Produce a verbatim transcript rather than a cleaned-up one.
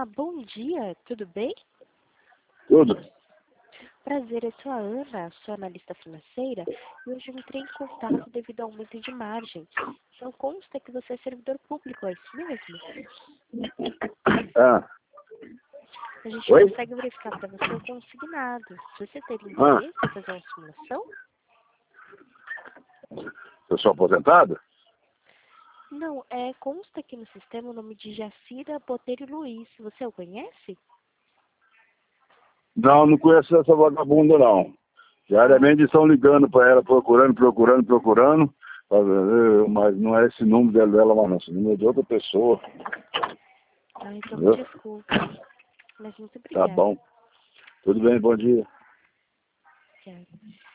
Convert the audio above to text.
Ah, bom dia, tudo bem? Tudo. Prazer, eu sou a Ana, sou analista financeira e hoje eu entrei em contato devido ao aumento de margem. Então consta que você é servidor público, é isso mesmo? Ah, A gente oi? consegue verificar para você o consignado. Se você teria Ah, interesse em fazer uma simulação? eu sou aposentado? Não, é, consta aqui no sistema o nome de Jacira Botelho Luiz. Você o conhece? Não, não conheço essa vagabunda, não. Diariamente estão ligando para ela, procurando, procurando, procurando, pra ver, mas não é esse número dela, dela mas não, esse número é de outra pessoa. Ah, então me Entendeu? desculpe. Mas muito Tá obrigada. bom. Tudo bem, bom dia. Obrigada.